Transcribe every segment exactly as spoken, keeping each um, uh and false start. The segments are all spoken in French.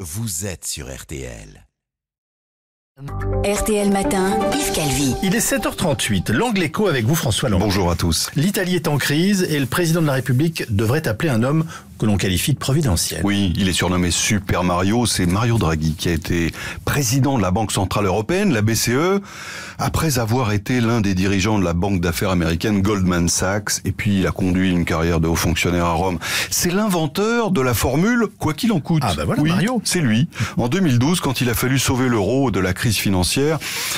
vous êtes sur R T L. R T L Matin, Yves Calvi. Il est sept heures trente-huit. L'Angle Écho avec vous, François Lang. Bonjour à tous. L'Italie est en crise et le président de la République devrait appeler un homme que l'on qualifie de providentiel. Oui, il est surnommé Super Mario. C'est Mario Draghi qui a été président de la Banque Centrale Européenne, la B C E, après avoir été l'un des dirigeants de la banque d'affaires américaine Goldman Sachs. Et puis, il a conduit une carrière de haut fonctionnaire à Rome. C'est l'inventeur de la formule « quoi qu'il en coûte ». Ah bah voilà, oui, Mario. C'est lui. En deux mille douze, quand il a fallu sauver l'euro de la crise financière,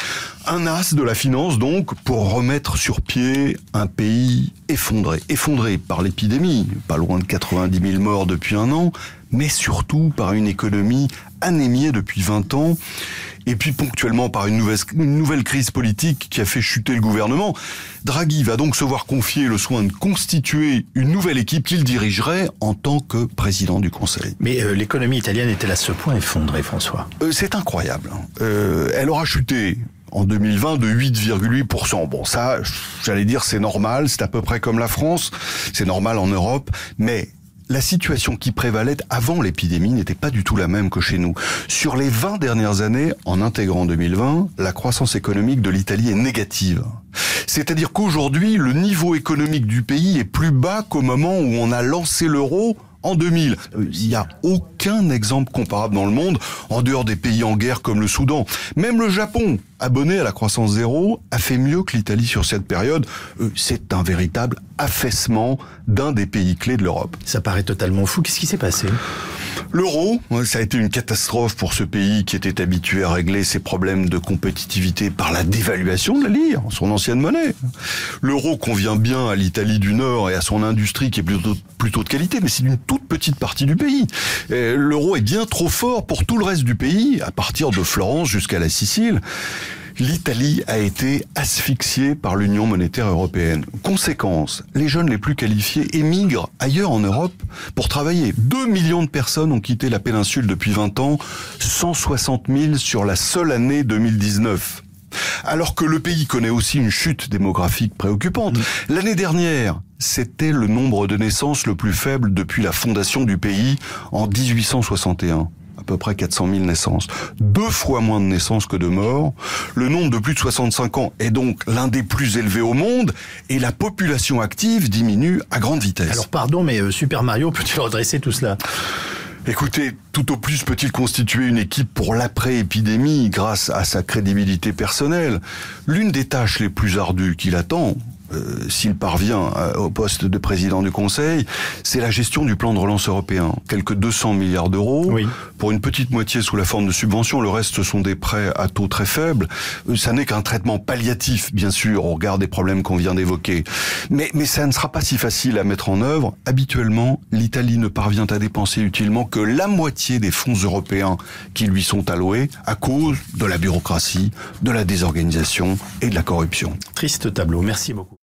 un as de la finance, donc, pour remettre sur pied un pays effondré. Effondré par l'épidémie, pas loin de quatre-vingt-dix mille morts depuis un an, mais surtout par une économie anémiée depuis vingt ans, et puis ponctuellement par une nouvelle, une nouvelle crise politique qui a fait chuter le gouvernement. Draghi va donc se voir confier le soin de constituer une nouvelle équipe qu'il dirigerait en tant que président du Conseil. Mais euh, l'économie italienne est-elle à ce point effondrée, François ? euh, C'est incroyable. Euh, elle aura chuté en deux mille vingt de huit virgule huit pour cent. Bon, ça, j'allais dire, c'est normal, c'est à peu près comme la France, c'est normal en Europe, mais la situation qui prévalait avant l'épidémie n'était pas du tout la même que chez nous. Sur les vingt dernières années, en intégrant deux mille vingt, la croissance économique de l'Italie est négative. C'est-à-dire qu'aujourd'hui, le niveau économique du pays est plus bas qu'au moment où on a lancé l'euro en deux mille. Il n'y a aucun exemple comparable dans le monde, en dehors des pays en guerre comme le Soudan. Même le Japon, abonné à la croissance zéro, a fait mieux que l'Italie sur cette période. C'est un véritable affaissement d'un des pays clés de l'Europe. Ça paraît totalement fou. Qu'est-ce qui s'est passé ? L'euro, ça a été une catastrophe pour ce pays qui était habitué à régler ses problèmes de compétitivité par la dévaluation de la lire, son ancienne monnaie. L'euro convient bien à l'Italie du Nord et à son industrie qui est plutôt, plutôt de qualité, mais c'est une toute petite partie du pays. Et l'euro est bien trop fort pour tout le reste du pays, à partir de Florence jusqu'à la Sicile. L'Italie a été asphyxiée par l'Union monétaire européenne. Conséquence, les jeunes les plus qualifiés émigrent ailleurs en Europe pour travailler. Deux millions de personnes ont quitté la péninsule depuis vingt ans, cent soixante mille sur la seule année deux mille dix-neuf. Alors que le pays connaît aussi une chute démographique préoccupante. L'année dernière, c'était le nombre de naissances le plus faible depuis la fondation du pays en dix-huit cent soixante et un. À peu près quatre cent mille naissances. Deux fois moins de naissances que de morts. Le nombre de plus de soixante-cinq ans est donc l'un des plus élevés au monde et la population active diminue à grande vitesse. Alors pardon, mais euh, Super Mario peut-il redresser tout cela ? Écoutez, tout au plus peut-il constituer une équipe pour l'après-épidémie grâce à sa crédibilité personnelle. L'une des tâches les plus ardues qu'il attend, Euh, s'il parvient euh, au poste de président du Conseil, c'est la gestion du plan de relance européen. Quelques deux cents milliards d'euros, oui. Pour une petite moitié sous la forme de subventions, le reste ce sont des prêts à taux très faibles. Euh, ça n'est qu'un traitement palliatif, bien sûr, au regard des problèmes qu'on vient d'évoquer. Mais, mais ça ne sera pas si facile à mettre en œuvre. Habituellement, l'Italie ne parvient à dépenser utilement que la moitié des fonds européens qui lui sont alloués à cause de la bureaucratie, de la désorganisation et de la corruption. Triste tableau, merci beaucoup.